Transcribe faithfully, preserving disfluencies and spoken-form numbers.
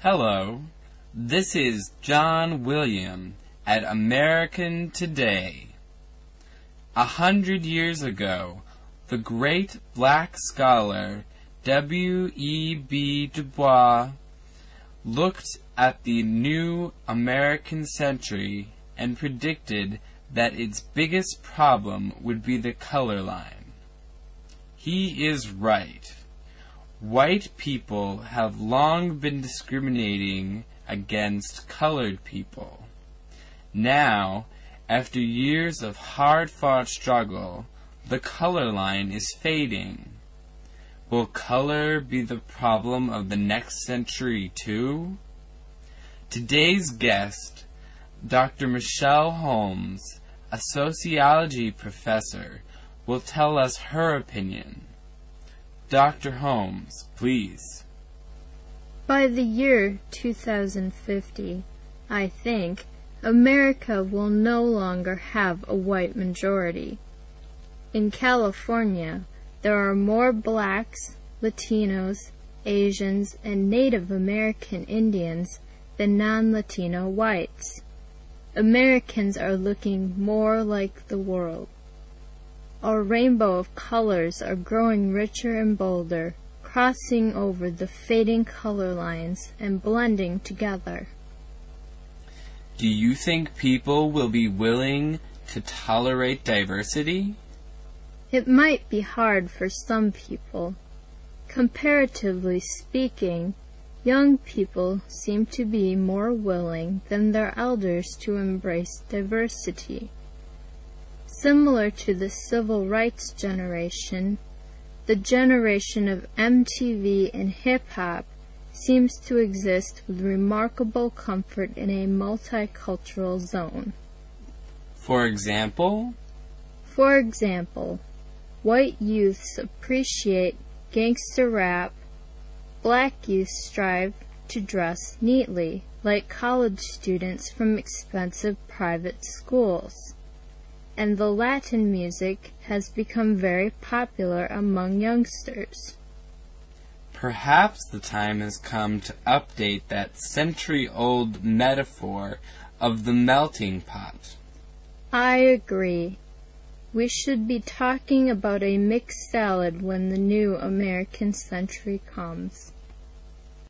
Hello, this is John William at American Today. A hundred years ago, the great black scholar W E B Du Bois looked at the new American century and predicted that its biggest problem would be the color line. He is right. White people have long been discriminating against colored people. Now, after years of hard-fought struggle, the color line is fading. Will color be the problem of the next century too? Today's guest, Doctor Michelle Holmes, a sociology professor, will tell us her opinion. Doctor Holmes, please. By the year two thousand fifty, I think, America will no longer have a white majority. In California, there are more blacks, Latinos, Asians, and Native American Indians than non-Latino whites. Americans are looking more like the world. Our rainbow of colors are growing richer and bolder, crossing over the fading color lines and blending together. Do you think people will be willing to tolerate diversity? It might be hard for some people. Comparatively speaking, young people seem to be more willing than their elders to embrace diversity. Similar to the civil rights generation, the generation of M T V and hip-hop seems to exist with remarkable comfort in a multicultural zone. For example? For example, white youths appreciate gangster rap, black youths strive to dress neatly, like college students from expensive private schools, and the Latin music has become very popular among youngsters. Perhaps the time has come to update that century-old metaphor of the melting pot. I agree. We should be talking about a mixed salad when the new American century comes.